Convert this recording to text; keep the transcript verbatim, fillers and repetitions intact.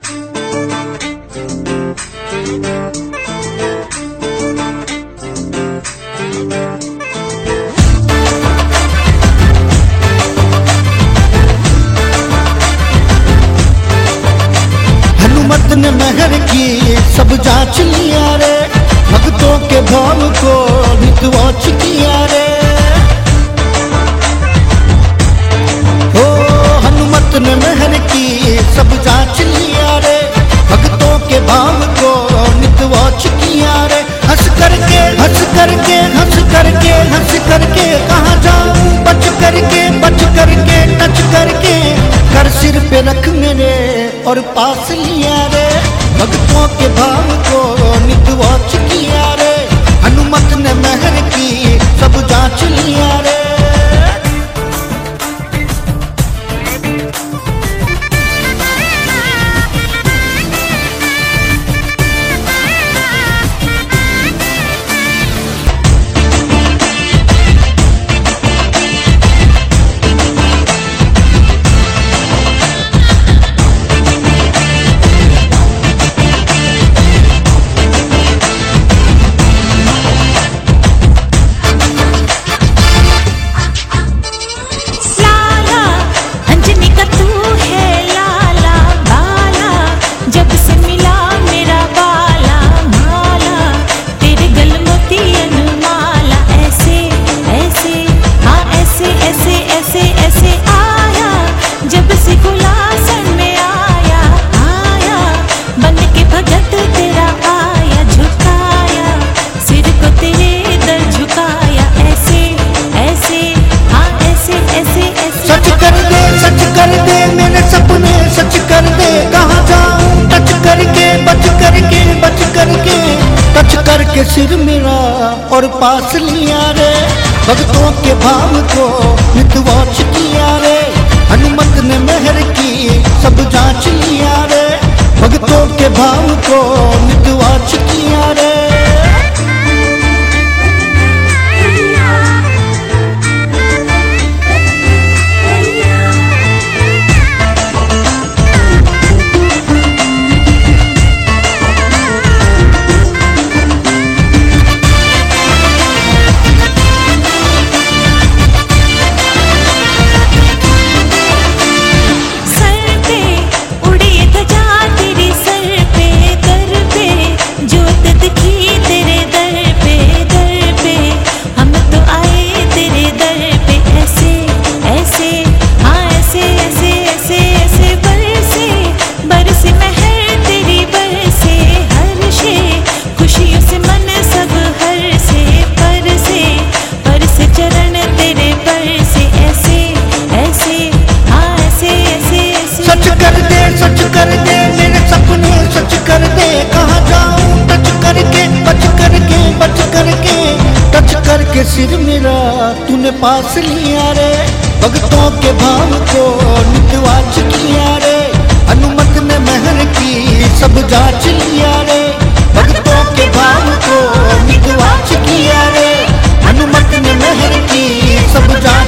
हनुमत ने मेहर की सब जांच लिया रे, भक्तों के भाव को नितवाच किया रे। ओ हनुमत ने मेहर की सब जांच लिया रे, भक्तों के भाव को नितवाच किया रे। हंस करके हंस करके हंस करके हंस करके कहाँ जाऊं, बच करके बच करके टच करके कर सिर पे रख मेरे और पास लिया रे, भक्तों के भाव को नितवाच किया रे। हनुमत ने मेहर की सब जांच लिया रे। करके सिर मेरा और पास लिया रे, भक्तों के भाव को नितवाच किया रे। हनुमत ने मेहर की सब जांच लिया रे, भक्तों के भाव को नितवाच किया रे। करके सिर मेरा तूने पास लिया रे, भक्तों के भाव को नितवाच किया रे। हनुमत ने मेहर की सब जांच लिया रे, भक्तों के भाव को नितवाच किया रे। हनुमत ने मेहर की सब जांच